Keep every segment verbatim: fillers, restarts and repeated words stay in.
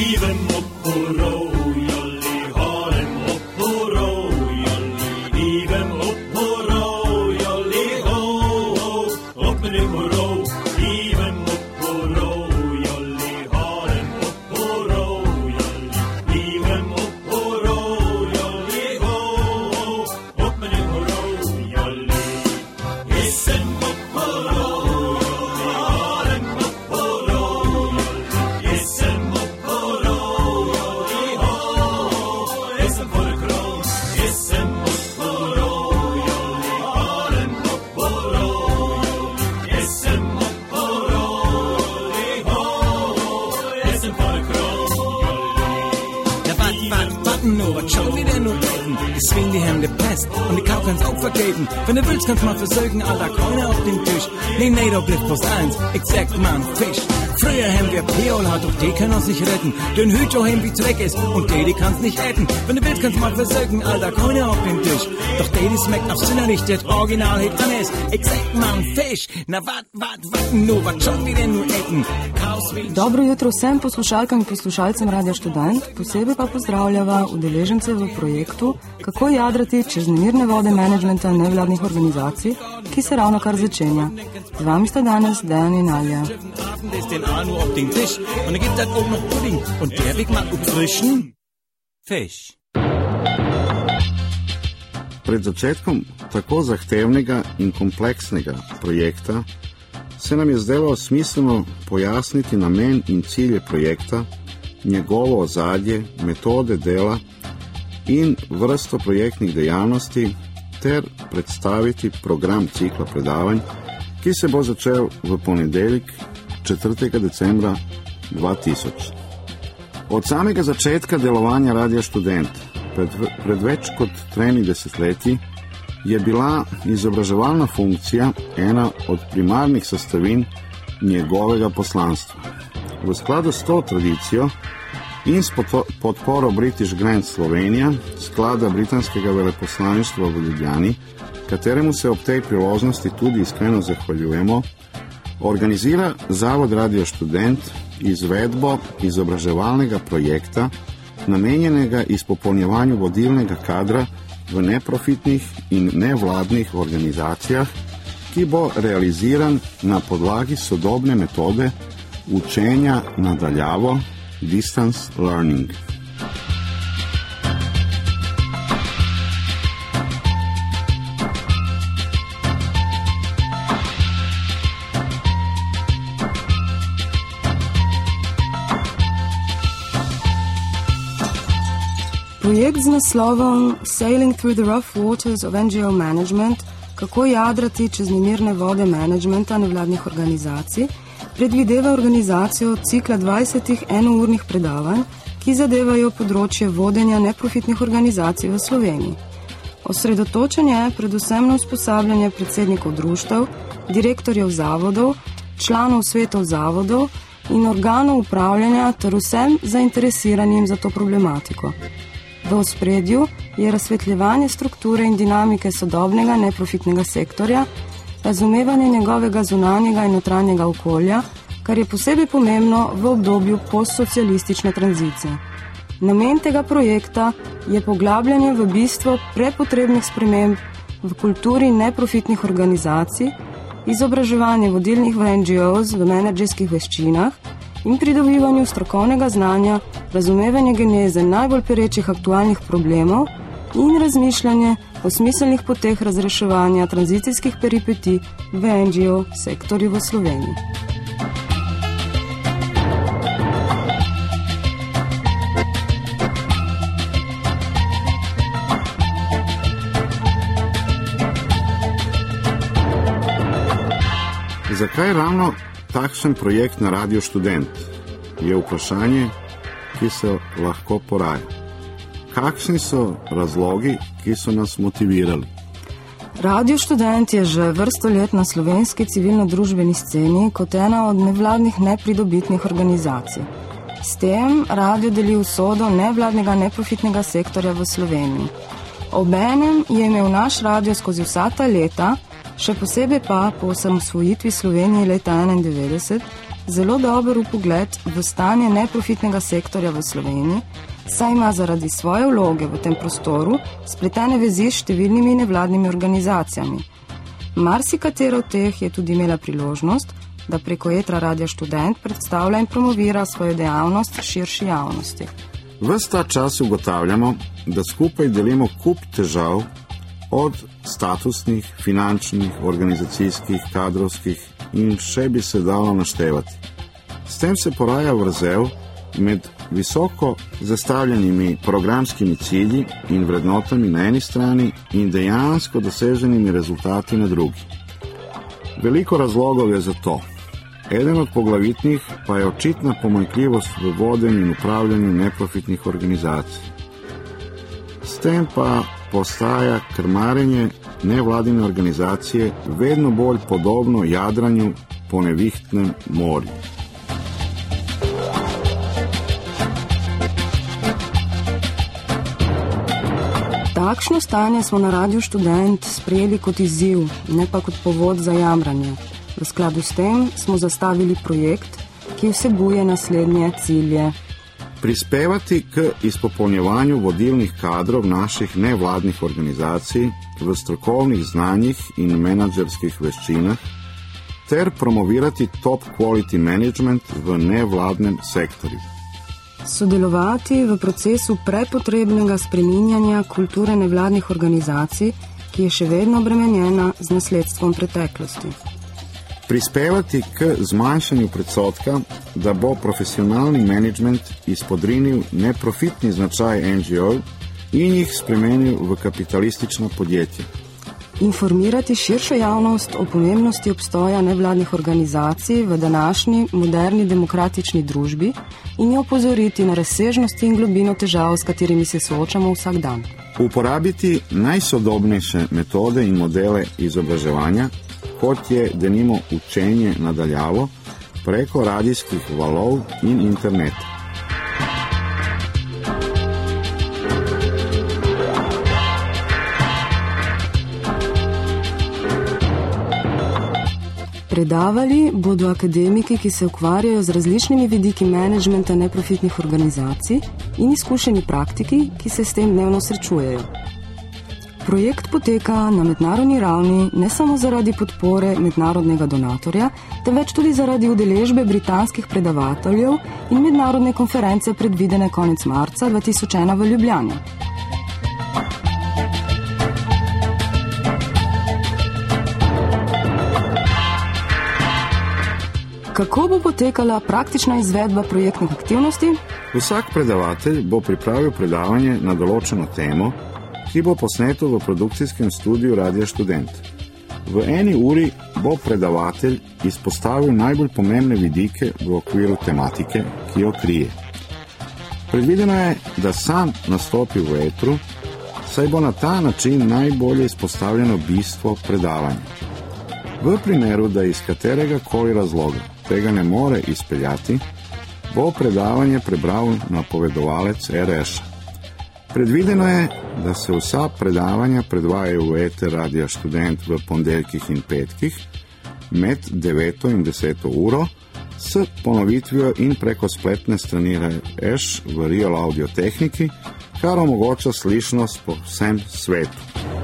Even upporo, jolly, haren upporo, jolly, even upporo, jolly, ho, ho, upp med din moro, even upporo, jolly, haren upporo, jolly, even upporo, jolly, ho, ho, upp med din moro, jolly, isen upporo, jolly, haren upporo, jolly, isen upporo, jolly, ho, ho, isen for a kron, isen upporo, jolly, haren upporo, jolly, isen upporo, jolly, ho, ho, isen for a kron, jolly. Ja, wart, wart, warten nur, was schon wieder nur reden. Die Swing, die haben gepasst und die Kau kann's auch vergeben. Wenn du willst, kannst mal versorgen, alter Keune auf dem Tisch. Nee, nee, doch blieb bloß eins, ich sag mal ein Fisch. Früher haben wir Peol, hat doch die kann uns nicht retten. Den Hütcho haben wie Zweck ist und die, die kann's nicht retten. Wenn du willst, kannst mal versorgen, alter Keune auf dem Tisch. Doch die, die schmeckt auf Sinner nicht, das Original hit an ist. Ich sag mal ein Fisch. Na, wart, wart, warten nur, was schon wieder nur ecken. Chaos wie... Dobro jutro vsem poslušalkam in poslušalcem Radia Študent, posebej pa pozdravljava udeležence v projektu Kako jadrati čez nemirne vode menedžmenta nevladnih organizacij, ki se ravno kar začenja. Z vami sta danes Dejan in Alja. Abend ist den A nur auf den Tisch und da gibt es auch noch Pudding und der Weg mal frischen Fisch. Pred začetkom tako zahtevnega in kompleksnega projekta se nam je zdelo smiselno pojasniti namen in cilje projekta, njegovo ozadje, metode dela in vrsto projektnih dejavnosti ter predstaviti program cikla predavanj, ki se bo začel v ponedeljek četrtega decembra dva tisoč. Od samega začetka delovanja Radia Študent pred, pred več kot tremi desetletji je bila izobraževalna funkcija ena od primarnih sestavin njegovega poslanstva. V skladu s to tradicijo in s podporo British Grant Slovenija, sklada britanskega veleposlaništva v Ljubljani, kateremu se ob tej priložnosti tudi iskreno zahvaljujemo, organizira Zavod Radio Študent izvedbo izobraževalnega projekta, namenjenega izpopolnjevanju vodilnega kadra v neprofitnih in nevladnih organizacijah, ki bo realiziran na podlagi sodobne metode učenja nadaljavo, distance learning. Projekt z naslovom Sailing through the rough waters of N G O management, kako jadrati čez nemirne vode menedžmenta nevladnih organizacij, predvideva organizacijo cikla dvajsetih enournih predavanj, ki zadevajo področje vodenja neprofitnih organizacij v Sloveniji. Osredotočenje je predvsem na usposabljanje predsednikov društev, direktorjev zavodov, članov svetov zavodov in organov upravljanja ter vsem zainteresiranim za to problematiko. V ospredju je razsvetljevanje strukture in dinamike sodobnega neprofitnega sektorja, razumevanje njegovega zunanjega in notranjega okolja, kar je posebej pomembno v obdobju postsocialistične tranzicije. Namen tega projekta je poglabljanje v bistvo prepotrebnih sprememb v kulturi neprofitnih organizacij, izobraževanje vodilnih v N G Os v menedžerskih veščinah in pridobivanju strokovnega znanja, razumevanje geneze najbolj perečih aktualnih problemov in razmišljanje o smiselnih poteh razreševanja tranzicijskih peripetij v N G O sektorju v Sloveniji. Zakaj ravno takšen projekt na Radiu Študent? Je vprašanje, ki se lahko poraja. Kakšni so razlogi, ki so nas motivirali? Radio Študent je že vrsto let na slovenski civilno-družbeni sceni kot ena od nevladnih nepridobitnih organizacij. S tem radio deli usodo nevladnega neprofitnega sektorja v Sloveniji. Obenem je imel naš radio skozi vsa ta leta, še posebej pa po osamosvojitvi Slovenije leta enaindevetdeset, zelo dober vpogled v stanje neprofitnega sektorja v Sloveniji, saj ima zaradi svoje vloge v tem prostoru spletene vezi s številnimi nevladnimi organizacijami. Marsikatera od teh je tudi imela priložnost, da preko etra Radia Študent predstavlja in promovira svojo dejavnost širši javnosti. Ves ta čas ugotavljamo, da skupaj delimo kup težav od statusnih, finančnih, organizacijskih, kadrovskih in še bi se dalo naštevati. S tem se poraja vrzel med visoko zastavljenimi programskimi cilji in vrednotami na eni strani in dejansko doseženimi rezultati na drugi. Veliko razlogov je za to. Eden od poglavitnih pa je očitna pomanjkljivost v vodenju in upravljanju neprofitnih organizacij. S tem pa postaja krmarjenje nevladine organizacije vedno bolj podobno jadranju po nevihtnem morju. Takšno stanje smo na Radiu Študent sprejeli kot izziv, ne pa kot povod za jamranje. V skladu s tem smo zastavili projekt, ki vsebuje naslednje cilje. Prispevati k izpopolnjevanju vodilnih kadrov naših nevladnih organizacij v strokovnih znanjih in menadžerskih veščinah ter promovirati top quality management v nevladnem sektorju. Sodelovati v procesu prepotrebnega spreminjanja kulture nevladnih organizacij, ki je še vedno obremenjena z nasledstvom preteklosti. Prispevati k zmanjšanju predsotka, da bo profesionalni menedžment izpodrinil neprofitni značaj en dži o in jih spremenil v kapitalistična podjetja. Informirati širšo javnost o pomembnosti obstoja nevladnih organizacij v današnji moderni demokratični družbi in jo opozoriti na razsežnosti in globino težav, s katerimi se soočamo vsak dan. Uporabiti najsodobnejše metode in modele izobraževanja, kot je denimo učenje nadaljavo preko radijskih valov in interneta. Predavali bodo akademiki, ki se ukvarjajo z različnimi vidiki menedžmenta neprofitnih organizacij in izkušeni praktiki, ki se s tem dnevno srečujejo. Projekt poteka na mednarodni ravni ne samo zaradi podpore mednarodnega donatorja, temveč tudi zaradi udeležbe britanskih predavateljev in mednarodne konference predvidene konec marca dva tisoč ena v Ljubljani. Kako bo potekala praktična izvedba projektnih aktivnosti? Vsak predavatelj bo pripravil predavanje na določeno temo, ki bo posneto v produkcijskem studiu Radia Študent. V eni uri bo predavatelj izpostavil najbolj pomembne vidike v okviru tematike, ki jo krije. Predvideno je, da sam nastopi v etru, saj bo na ta način najbolje izpostavljeno bistvo predavanja. V primeru, da iz katerega koli razloga tega ne more izpeljati, bo predavanje prebral napovedovalec er es-a. Predvideno je, da se vsa predavanja predvajajo v eter Radia Študent v ponedeljkih in petkih med deveto in deseto uro s ponovitvijo in preko spletne strani er es v Real Audio tehniki, kar omogoča slišnost po vsem svetu.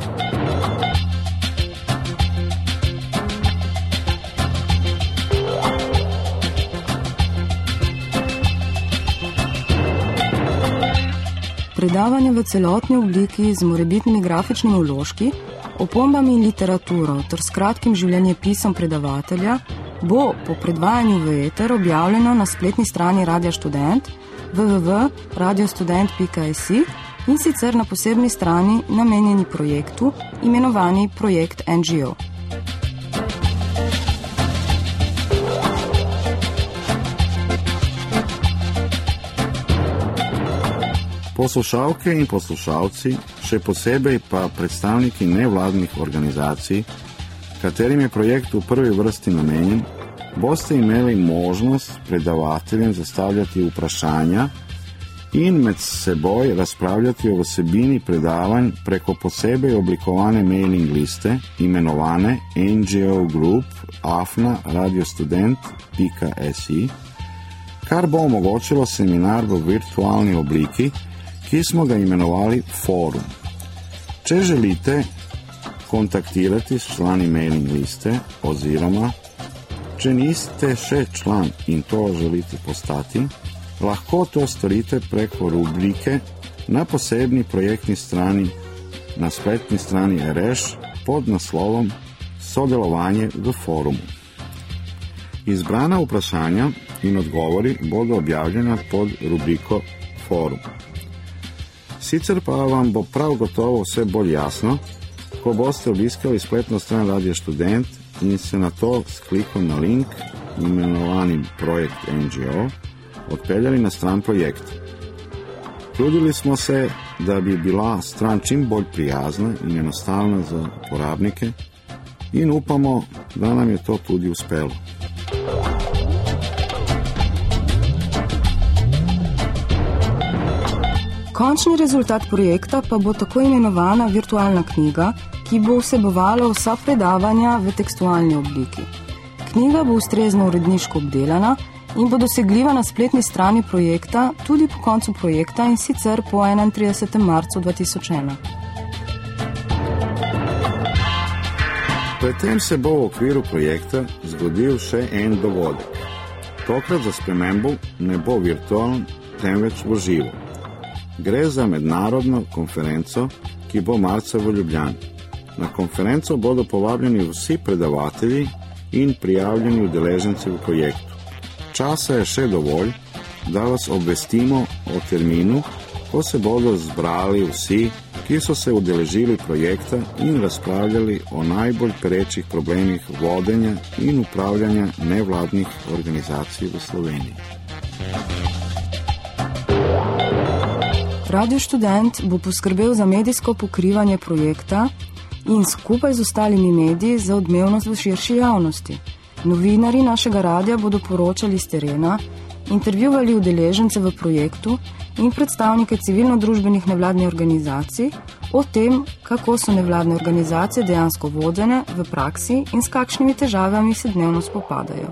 Predavanje v celotni obliki z morebitnimi grafičnimi vložki, opombami in literaturo ter s kratkim življenjepisom predavatelja bo po predvajanju v eter objavljeno na spletni strani Radia Študent w w w pika radio student pika es i in sicer na posebni strani namenjeni projektu, imenovani projekt en dži o. Poslušalke in poslušalci, še posebej pa predstavniki nevladnih organizacij, katerim je projekt v prvi vrsti namenjen, boste imeli možnost predavateljem zastavljati vprašanja in med seboj razpravljati o vsebini predavanj preko posebej oblikovane mailing liste, imenovane N G O Group afna radiostudent pika si, kar bo omogočilo seminar v virtualni obliki, ki smo ga imenovali Forum. Če želite kontaktirati s člani mailing liste oziroma če niste še član in to želite postati, lahko to storite preko rubrike na posebni projektni strani na spletni strani R Š pod naslovom Sodelovanje v forumu. Izbrana vprašanja in odgovori bodo objavljena pod rubriko Forum. Sicer pa vam bo prav gotovo vse bolj jasno, ko boste obiskali spletno stran Radio Študent in se na to s klikom na link imenovanim Projekt N G O odpeljali na stran projekta. Trudili smo se, da bi bila stran čim bolj prijazna in enostavna za uporabnike in upamo, da nam je to tudi uspelo. Končni rezultat projekta pa bo tako imenovana virtualna knjiga, ki bo vsebovala vsa predavanja v tekstualni obliki. Knjiga bo ustrezno uredniško obdelana in bo dosegljiva na spletni strani projekta tudi po koncu projekta in sicer po enaintridesetem marcu dva tisoč ena. Predtem se bo v okviru projekta zgodil še en dogodek. Tokrat za spremembo ne bo virtualno, temveč v živo. Gre za mednarodno konferenco, ki bo marca v Ljubljani. Na konferenco bodo povabljeni vsi predavatelji in prijavljeni udeleženci v projektu. Časa je še dovolj, da vas obvestimo o terminu, ko se bodo zbrali vsi, ki so se udeležili projekta in razpravljali o najbolj perečih problemih vodenja in upravljanja nevladnih organizacij v Sloveniji. Radio Študent bo poskrbel za medijsko pokrivanje projekta in skupaj z ostalimi mediji za odmevnost v širši javnosti. Novinari našega radia bodo poročali z terena, intervjuvali udeležence v projektu in predstavnike civilno-družbenih nevladnih organizacij o tem, kako so nevladne organizacije dejansko vodene v praksi in s kakšnimi težavami se dnevno spopadajo.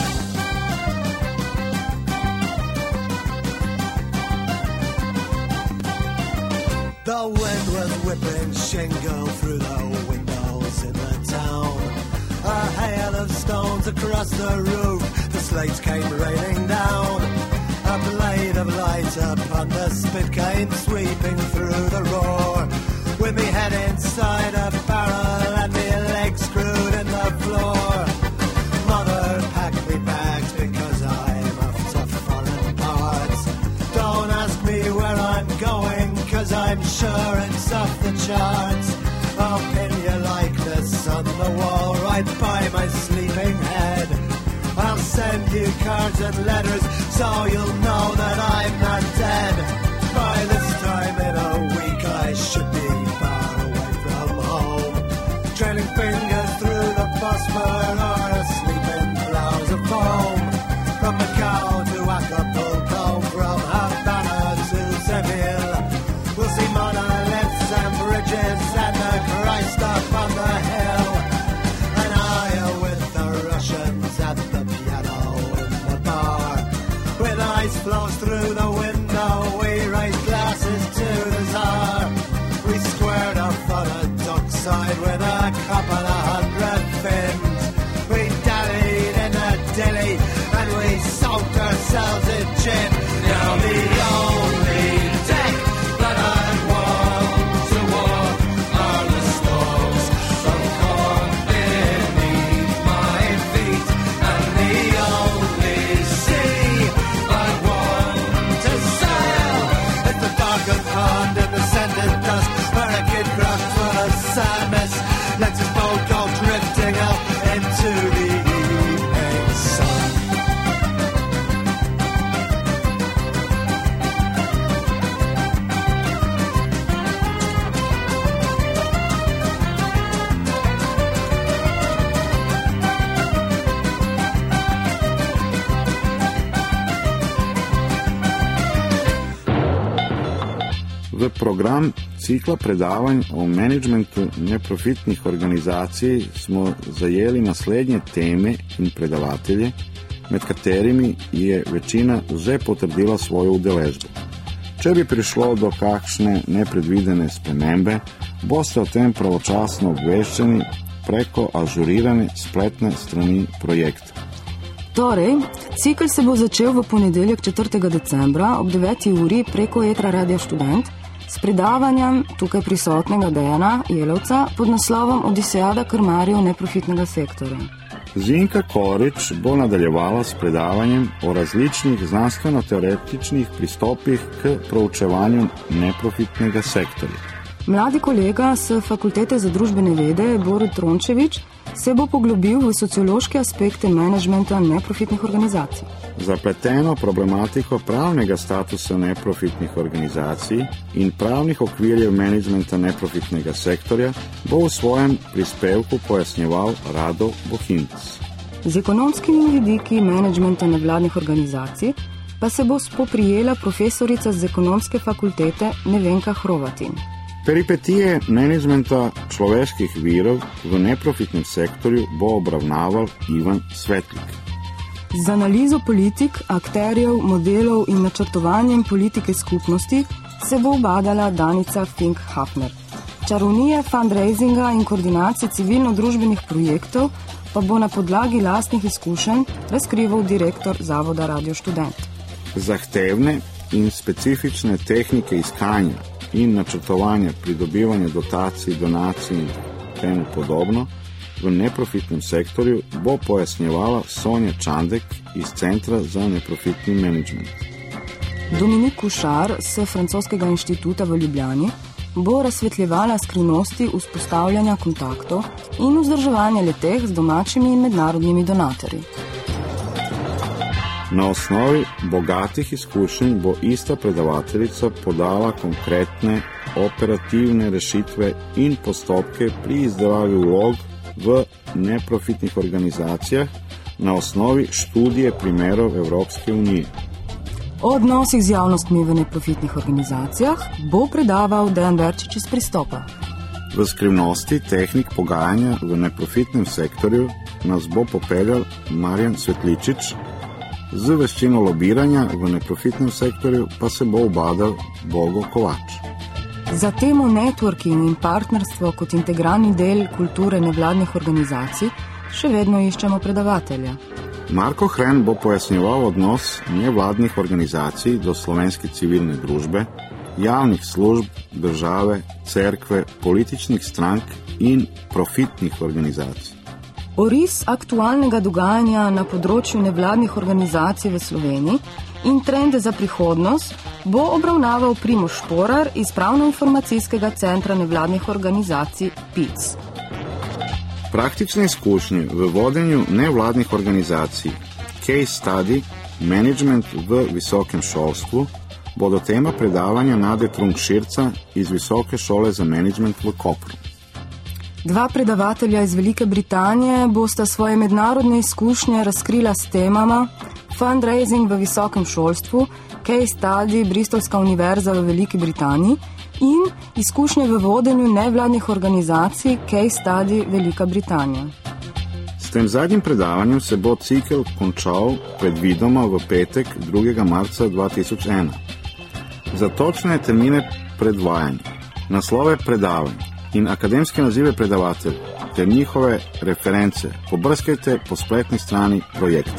The wind was whipping shingle through the windows in the town. A hail of stones across the roof, the slates came raining down. A blade of light upon the spit came sweeping through the roar. With me head inside a barrel and me legs screwed in the floor. Mother packed me bags because I'm off to foreign parts. Don't ask me where I'm going, cause I'm sure it's off the charts. I'll pin your likeness on the wall right by my sleeping head. I'll send you cards and letters so you'll know that I'm not dead. By this time in a week I should be far away from home, trailing fingers through the Bosphorus or asleep in clouds of foam. From Macau to Acapulco, from Havana to Seville, we'll see monoliths and bridges and the Christ up on the hill. And I with the Russians at the piano in the bar. With ice flows through the window, we raise glasses to the Tsar. We squared off on a dockside with a couple of hundred fins. We dallied in a dilly and we soaked ourselves in gin. Now the only deck that I want to walk are the stalks of corn beneath my feet. And the only sea I want to V program cikla predavanj o menedžmentu neprofitnih organizacij smo zajeli naslednje teme in predavatelje, med katerimi je večina že potrdila svojo udeležbo. Če bi prišlo do kakšne nepredvidene spremembe, boste o tem pravočasno obveščeni preko ažurirane spletne strani projekta. Torej, cikel se bo začel v ponedeljek četrtega decembra ob deveti uri preko Etra Radio Študent s predavanjem tukaj prisotnega Dejana Jelovca pod naslovom Odisejada krmarjev neprofitnega sektorja. Zinka Korič bo nadaljevala s predavanjem o različnih znanstveno-teoretičnih pristopih k proučevanju neprofitnega sektorja. Mladi kolega s Fakultete za družbene vede Borut Trončevič se bo poglobil v sociološke aspekte menedžmenta neprofitnih organizacij. Zapleteno problematiko pravnega statusa neprofitnih organizacij in pravnih okvirjev menedžmenta neprofitnega sektorja bo v svojem prispevku pojasnjeval Rado Bohinc. Z ekonomskimi vidiki menedžmenta nevladnih organizacij pa se bo spoprijela profesorica z ekonomske fakultete Nevenka Hrovatin. Peripetije menedžmenta človeških virov v neprofitnem sektorju bo obravnaval Ivan Svetlik. Z analizo politik, akterjev, modelov in načrtovanjem politike skupnosti se bo ubadala Danica Fink-Hafner. Čarovnije fundraisinga in koordinacije civilno-družbenih projektov pa bo na podlagi lastnih izkušenj razkrival direktor Zavoda Radio Študent. Zahtevne in specifične tehnike iskanja in načrtovanja pridobivanja dotacij, donacij in temu podobno v neprofitnem sektorju bo pojasnjevala Sonja Čandek iz Centra za neprofitni menedžment. Dominik Kušar s Francoskega inštituta v Ljubljani bo razsvetljevala skrivnosti vzpostavljanja kontaktov in vzdrževanja leteh z domačimi in mednarodnimi donatorji. Na osnovi bogatih izkušenj bo ista predavateljica podala konkretne operativne rešitve in postopke pri izdelavi vlog v neprofitnih organizacijah na osnovi študije primerov Evropske unije. O odnosih z javnostmi v neprofitnih organizacijah bo predaval Dejan Verčič iz Pristopa. V skrivnosti tehnik pogajanja v neprofitnem sektorju nas bo popeljal Marjan Svetličič, z veščino lobiranja v neprofitnem sektorju pa se bo ubadal Bogo Kovač. Za temo networking in partnerstvo kot integralni del kulture nevladnih organizacij še vedno iščemo predavatelja. Marko Hren bo pojasnjeval odnos nevladnih organizacij do slovenske civilne družbe, javnih služb, države, cerkve, političnih strank in profitnih organizacij. Oris aktualnega dogajanja na področju nevladnih organizacij v Sloveniji in trende za prihodnost bo obravnaval Primož Šporar iz Pravno-informacijskega centra nevladnih organizacij P I C. Praktične izkušnje v vodenju nevladnih organizacij, case study, management v visokem šolstvu bodo tema predavanja Nade Trunk-Širca iz Visoke šole za menedžment v Kopru. Dva predavatelja iz Velike Britanije bosta svoje mednarodne izkušnje razkrila s temama fundraising v visokem šolstvu, case study Bristolska univerza v Veliki Britaniji in izkušnje v vodenju nevladnih organizacij, case study Velika Britanija. S tem zadnjim predavanjem se bo cikel končal predvidoma v petek drugega marca dva tisoč ena. Za točne termine predvajanja, naslove predavanj in akademske nazive predavatelj ter njihove reference pobrskajte po spletni strani projekta.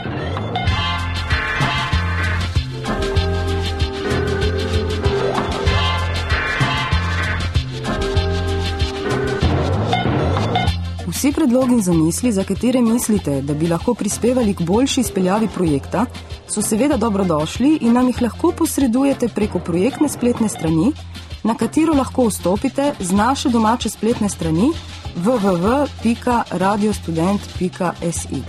Vsi predlogi in zamisli, za katere mislite, da bi lahko prispevali k boljši izpeljavi projekta, so seveda dobrodošli in nam jih lahko posredujete preko projektne spletne strani, na katero lahko vstopite z naše domače spletne strani w w w pika radiostudent pika s i.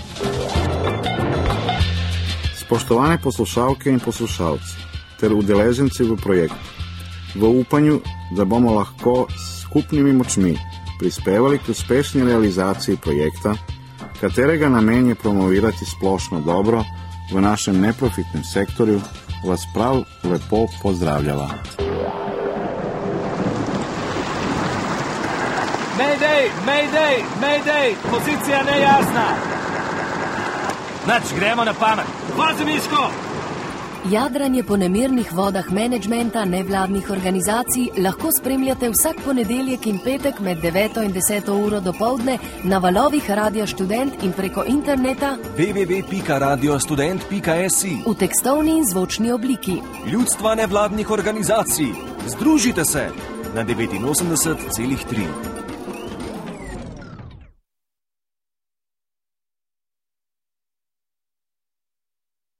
Spoštovane poslušalke in poslušalci ter udeleženci v projektu, v upanju, da bomo lahko s skupnimi močmi prispevali k uspešni realizaciji projekta, katerega namen je promovirati splošno dobro v našem neprofitnem sektorju, vas prav lepo pozdravljava. Mayday, mayday, mayday, pozicija nejasna. Nač, gremo na pamet. Vazi, Miško! Jadranje po nemirnih vodah menedžmenta nevladnih organizacij lahko spremljate vsak ponedeljek in petek med deveto in deseto uro dopoldne na valovih Radia Študent in preko interneta w w w pika radio student pika si v tekstovni in zvočni obliki. Ljudstva nevladnih organizacij, združite se na devetinosemdeset celih tri.